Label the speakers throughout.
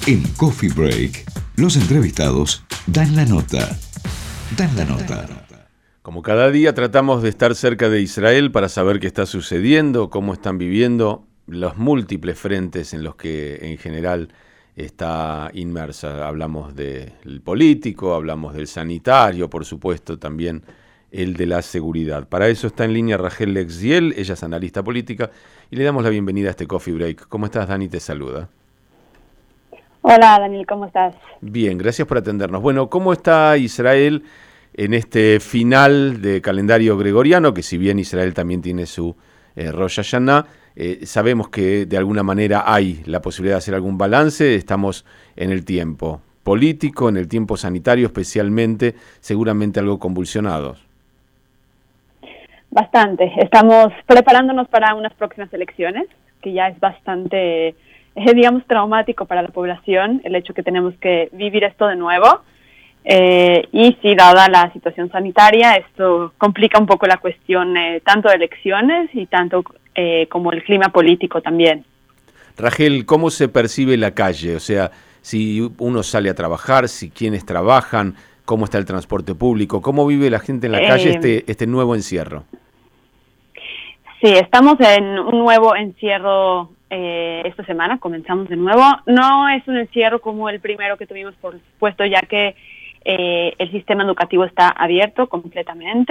Speaker 1: En Coffee Break, los entrevistados dan la nota. Dan la nota.
Speaker 2: Como cada día tratamos de estar cerca de Israel para saber qué está sucediendo, cómo están viviendo los múltiples frentes en los que en general está inmersa. Hablamos del político, hablamos del sanitario, por supuesto también el de la seguridad. Para eso está en línea Rachel Lexiel, ella es analista política, y le damos la bienvenida a este Coffee Break. ¿Cómo estás, Dani? Te saluda.
Speaker 3: Hola, Daniel, ¿cómo estás?
Speaker 2: Bien, gracias por atendernos. Bueno, ¿cómo está Israel en este final de calendario gregoriano? Que si bien Israel también tiene su Rosh Hashanah, sabemos que de alguna manera hay la posibilidad de hacer algún balance. Estamos en el tiempo político, en el tiempo sanitario especialmente, seguramente algo convulsionados.
Speaker 3: Bastante. Estamos preparándonos para unas próximas elecciones, que ya es bastante, digamos, traumático para la población, el hecho que tenemos que vivir esto de nuevo. Y sí, dada la situación sanitaria, esto complica un poco la cuestión tanto de elecciones y tanto como el clima político también.
Speaker 2: Rachel, ¿cómo se percibe la calle? O sea, si uno sale a trabajar, si quienes trabajan, ¿cómo está el transporte público? ¿Cómo vive la gente en la calle este nuevo encierro?
Speaker 3: Sí, estamos en un nuevo encierro esta semana, comenzamos de nuevo. No es un encierro como el primero que tuvimos, por supuesto, ya que el sistema educativo está abierto completamente.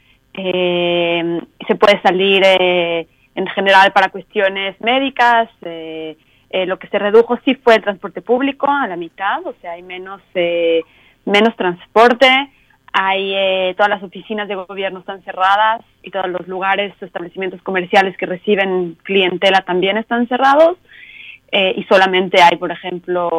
Speaker 3: Se puede salir en general para cuestiones médicas. Lo que se redujo sí fue el transporte público a la mitad, o sea, hay menos transporte. Todas las oficinas de gobierno están cerradas y todos los lugares, establecimientos comerciales que reciben clientela también están cerrados. Y solamente hay, por ejemplo,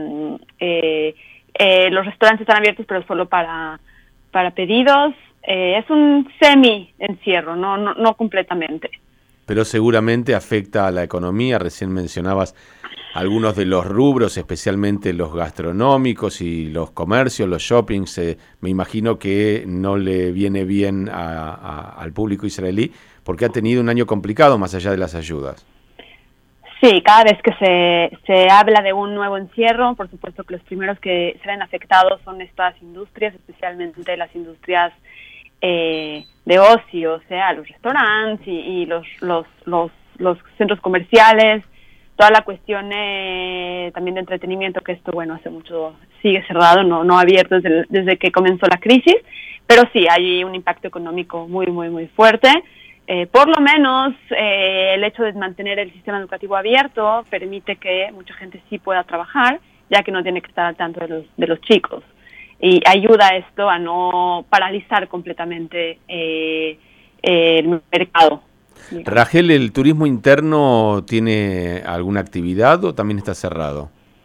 Speaker 3: los restaurantes están abiertos, pero solo para pedidos. Es un semi-encierro, no completamente.
Speaker 2: Pero seguramente afecta a la economía. Recién mencionabas algunos de los rubros, especialmente los gastronómicos y los comercios, los shoppings. Me imagino que no le viene bien al público israelí porque ha tenido un año complicado más allá de las ayudas.
Speaker 3: Sí, cada vez que se habla de un nuevo encierro, por supuesto que los primeros que se ven afectados son estas industrias, especialmente las industrias de ocio, o sea, los restaurantes y los centros comerciales, toda la cuestión también de entretenimiento, que esto, bueno, hace mucho sigue cerrado, no abierto desde que comenzó la crisis, pero sí, hay un impacto económico muy, muy, muy fuerte. Por lo menos el hecho de mantener el sistema educativo abierto permite que mucha gente sí pueda trabajar, ya que no tiene que estar al tanto de los chicos. Y ayuda esto a no paralizar completamente el mercado.
Speaker 2: Rachel, ¿el turismo interno tiene alguna actividad o también está cerrado?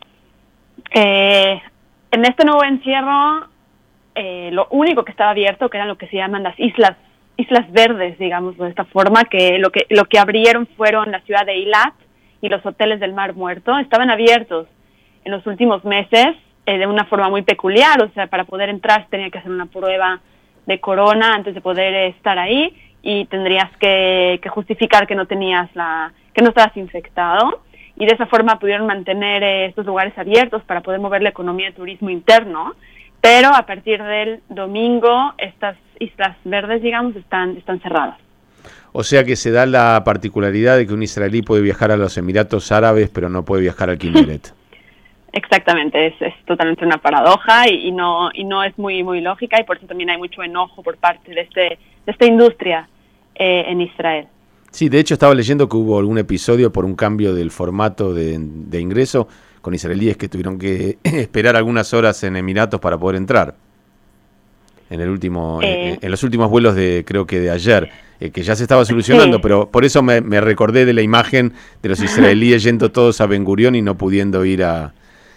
Speaker 3: En este nuevo encierro, lo único que estaba abierto, que eran lo que se llaman las islas verdes, digamos de esta forma, que lo que abrieron fueron la ciudad de Eilat y los hoteles del Mar Muerto. Estaban abiertos en los últimos meses de una forma muy peculiar, o sea, para poder entrar tenía que hacer una prueba de corona antes de poder estar ahí y tendrías que justificar que no estabas infectado, y de esa forma pudieron mantener estos lugares abiertos para poder mover la economía de turismo interno. Pero a partir del domingo estas islas verdes, digamos, están cerradas.
Speaker 2: O sea que se da la particularidad de que un israelí puede viajar a los Emiratos Árabes, pero no puede viajar al Kinneret.
Speaker 3: Exactamente, es totalmente una paradoja y no es muy, muy lógica, y por eso también hay mucho enojo por parte de esta industria en Israel.
Speaker 2: Sí, de hecho estaba leyendo que hubo algún episodio por un cambio del formato de ingreso con israelíes que tuvieron que esperar algunas horas en Emiratos para poder entrar. En los últimos vuelos creo que de ayer, que ya se estaba solucionando, sí. Pero por eso me recordé de la imagen de los israelíes yendo todos a Ben Gurión y no pudiendo ir al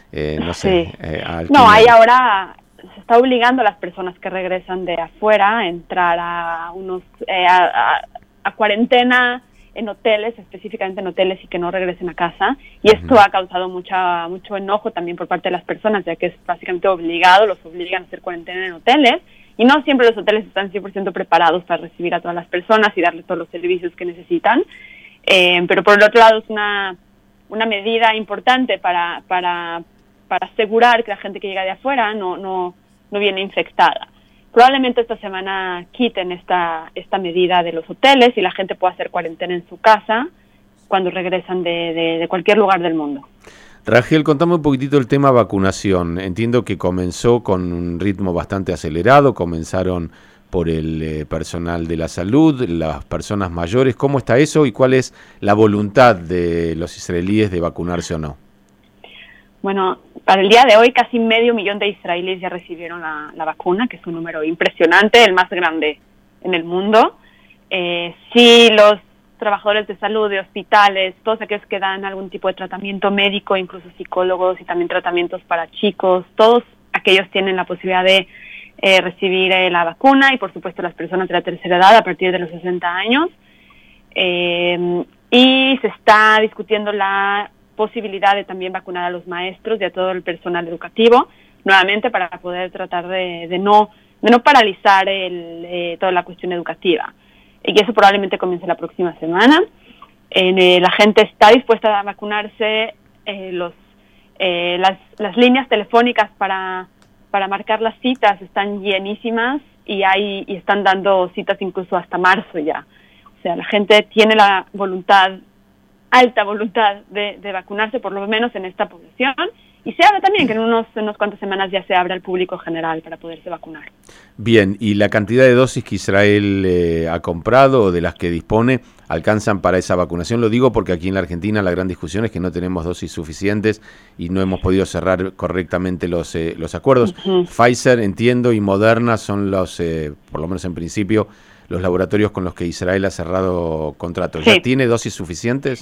Speaker 3: hay ahora se está obligando a las personas que regresan de afuera a entrar a a cuarentena en hoteles, específicamente en hoteles, y que no regresen a casa, y esto ha causado mucho enojo también por parte de las personas, ya que es básicamente obligado, los obligan a hacer cuarentena en hoteles, y no siempre los hoteles están 100% preparados para recibir a todas las personas y darles todos los servicios que necesitan, pero por el otro lado es una medida importante para asegurar que la gente que llega de afuera no viene infectada. Probablemente esta semana quiten esta medida de los hoteles y la gente pueda hacer cuarentena en su casa cuando regresan de cualquier lugar del mundo.
Speaker 2: Rachel, contame un poquitito el tema vacunación. Entiendo que comenzó con un ritmo bastante acelerado, comenzaron por el personal de la salud, las personas mayores. ¿Cómo está eso y cuál es la voluntad de los israelíes de vacunarse o no?
Speaker 3: Bueno, para el día de hoy casi 500,000 de israelíes ya recibieron la vacuna, que es un número impresionante, el más grande en el mundo. Sí, los trabajadores de salud, de hospitales, todos aquellos que dan algún tipo de tratamiento médico, incluso psicólogos y también tratamientos para chicos, todos aquellos tienen la posibilidad de recibir la vacuna y por supuesto las personas de la tercera edad a partir de los 60 años. Y se está discutiendo la posibilidad de también vacunar a los maestros y a todo el personal educativo, nuevamente para poder tratar de no paralizar toda la cuestión educativa. Y eso probablemente comience la próxima semana. La gente está dispuesta a vacunarse. Las líneas telefónicas para marcar las citas están llenísimas y están dando citas incluso hasta marzo ya. O sea, la gente tiene la alta voluntad de vacunarse, por lo menos en esta población. Y se habla también que en unos cuantas semanas ya se abra al público general para poderse vacunar.
Speaker 2: Bien, ¿y la cantidad de dosis que Israel ha comprado o de las que dispone alcanzan para esa vacunación? Lo digo porque aquí en la Argentina la gran discusión es que no tenemos dosis suficientes y no hemos podido cerrar correctamente los acuerdos. Uh-huh. Pfizer, entiendo, y Moderna son los, por lo menos en principio, los laboratorios con los que Israel ha cerrado contratos. ¿Ya tiene dosis suficientes?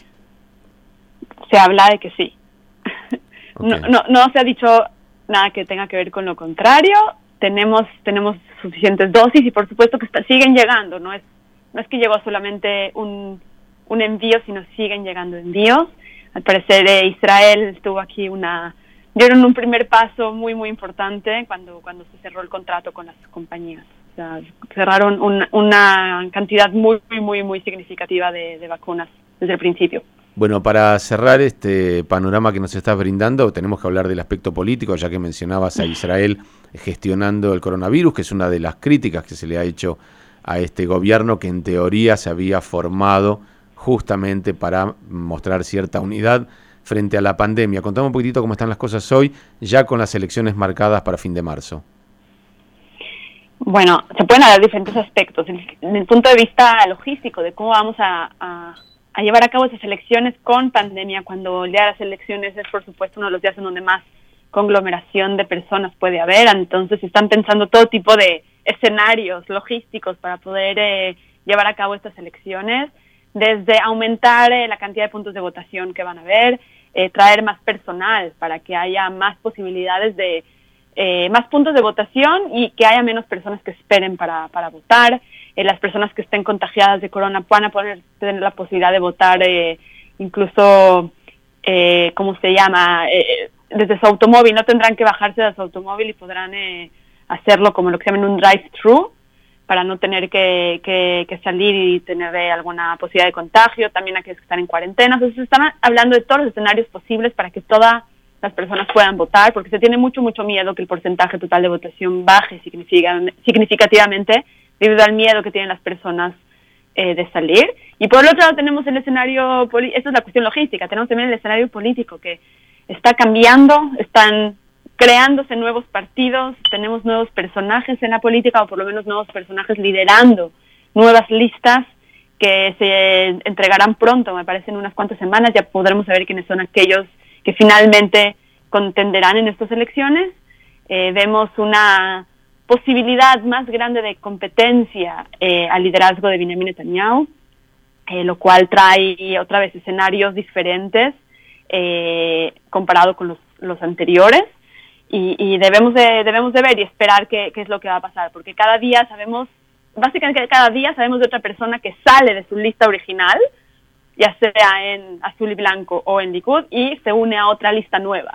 Speaker 3: Se habla de que sí.
Speaker 2: Okay.
Speaker 3: No se ha dicho nada que tenga que ver con lo contrario. Tenemos suficientes dosis y por supuesto que siguen llegando. No es que llegó solamente un envío, sino siguen llegando envíos. Al parecer Israel tuvo aquí dieron un primer paso muy muy importante cuando se cerró el contrato con las compañías. O sea, cerraron una cantidad muy muy muy significativa de vacunas desde el principio.
Speaker 2: Bueno, para cerrar este panorama que nos estás brindando, tenemos que hablar del aspecto político, ya que mencionabas a Israel gestionando el coronavirus, que es una de las críticas que se le ha hecho a este gobierno, que en teoría se había formado justamente para mostrar cierta unidad frente a la pandemia. Contame un poquitito cómo están las cosas hoy, ya con las elecciones marcadas para fin de marzo.
Speaker 3: Bueno, se pueden hablar de diferentes aspectos. En el punto de vista logístico, de cómo vamos a llevar a cabo esas elecciones con pandemia, cuando el día de las elecciones es, por supuesto, uno de los días en donde más conglomeración de personas puede haber. Entonces están pensando todo tipo de escenarios logísticos para poder llevar a cabo estas elecciones, desde aumentar la cantidad de puntos de votación que van a haber, traer más personal para que haya más posibilidades de más puntos de votación y que haya menos personas que esperen para votar. Las personas que estén contagiadas de corona van a tener la posibilidad de votar incluso, ¿cómo se llama? Desde su automóvil. No tendrán que bajarse de su automóvil y podrán hacerlo como lo que se llama un drive-thru para no tener que salir y tener alguna posibilidad de contagio. También aquellos que están en cuarentena. Entonces están hablando de todos los escenarios posibles para que todas las personas puedan votar, porque se tiene mucho miedo que el porcentaje total de votación baje significativamente debido al miedo que tienen las personas de salir. Y por el otro lado tenemos el escenario, esta es la cuestión logística, tenemos también el escenario político que está cambiando, están creándose nuevos partidos, tenemos nuevos personajes en la política, o por lo menos nuevos personajes liderando nuevas listas que se entregarán pronto, me parece en unas cuantas semanas, ya podremos saber quiénes son aquellos que finalmente contenderán en estas elecciones. Vemos una posibilidad más grande de competencia al liderazgo de Benjamin Netanyahu, lo cual trae otra vez escenarios diferentes comparado con los anteriores, y debemos de ver y esperar qué es lo que va a pasar, porque básicamente cada día sabemos de otra persona que sale de su lista original, ya sea en azul y blanco o en Likud, y se une a otra lista nueva.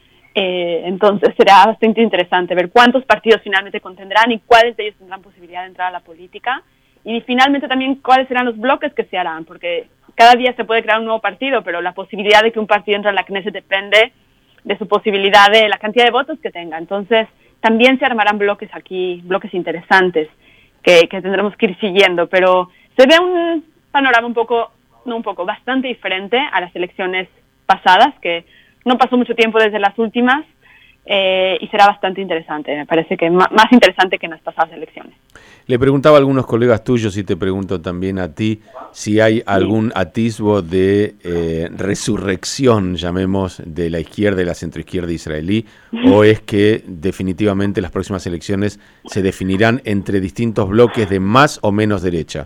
Speaker 3: Entonces será bastante interesante ver cuántos partidos finalmente contendrán y cuáles de ellos tendrán posibilidad de entrar a la política, y finalmente también cuáles serán los bloques que se harán, porque cada día se puede crear un nuevo partido, pero la posibilidad de que un partido entre a la Knesset depende de su posibilidad, de la cantidad de votos que tenga. Entonces, también se armarán bloques aquí, bloques interesantes que tendremos que ir siguiendo, pero se ve un panorama bastante diferente a las elecciones pasadas, que no pasó mucho tiempo desde las últimas, y será bastante interesante. Me parece que más interesante que en las pasadas elecciones.
Speaker 2: Le preguntaba a algunos colegas tuyos y te pregunto también a ti si hay algún atisbo de resurrección, llamemos, de la izquierda y la centroizquierda israelí, o es que definitivamente las próximas elecciones se definirán entre distintos bloques de más o menos derecha.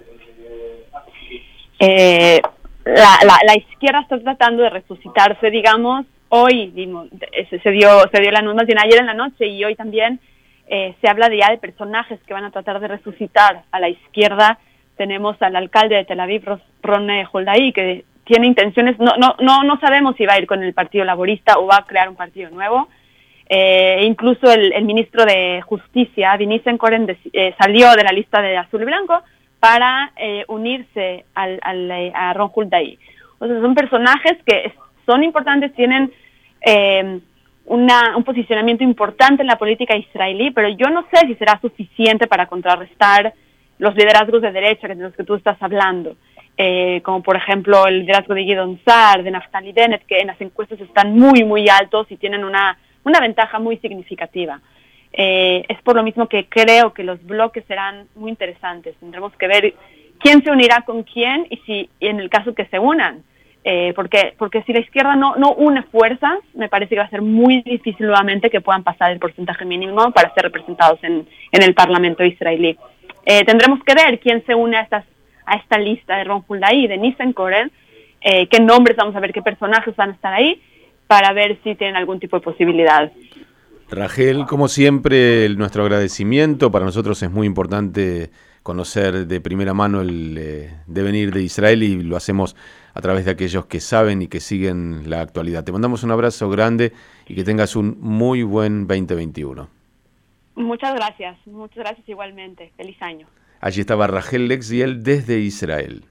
Speaker 3: La izquierda está tratando de resucitarse, digamos. Hoy se dio la noche, más bien ayer en la noche, y hoy también se habla de personajes que van a tratar de resucitar a la izquierda. Tenemos al alcalde de Tel Aviv, Ron Huldai, que tiene intenciones, no sabemos si va a ir con el Partido Laborista o va a crear un partido nuevo. Incluso el ministro de Justicia, Adi Nissenkoren, salió de la lista de Azul y Blanco para unirse a Ron Huldai. O sea, son personajes que son importantes, tienen un posicionamiento importante en la política israelí, pero yo no sé si será suficiente para contrarrestar los liderazgos de derecha de los que tú estás hablando, como por ejemplo el liderazgo de Gideon Sa'ar, de Naftali Bennett, que en las encuestas están muy, muy altos y tienen una ventaja muy significativa. Es por lo mismo que creo que los bloques serán muy interesantes. Tendremos que ver quién se unirá con quién y en el caso que se unan. Porque si la izquierda no une fuerzas, me parece que va a ser muy difícil nuevamente que puedan pasar el porcentaje mínimo para ser representados en el Parlamento israelí. Tendremos que ver quién se une a esta lista de Ron Huldai, de Nissenkoren, qué nombres, vamos a ver qué personajes van a estar ahí, para ver si tienen algún tipo de posibilidad.
Speaker 2: Rachel, como siempre, nuestro agradecimiento. Para nosotros es muy importante conocer de primera mano el devenir de Israel, y lo hacemos a través de aquellos que saben y que siguen la actualidad. Te mandamos un abrazo grande y que tengas un muy buen 2021.
Speaker 3: Muchas gracias igualmente. Feliz año.
Speaker 2: Allí estaba Rachel Lexiel desde Israel.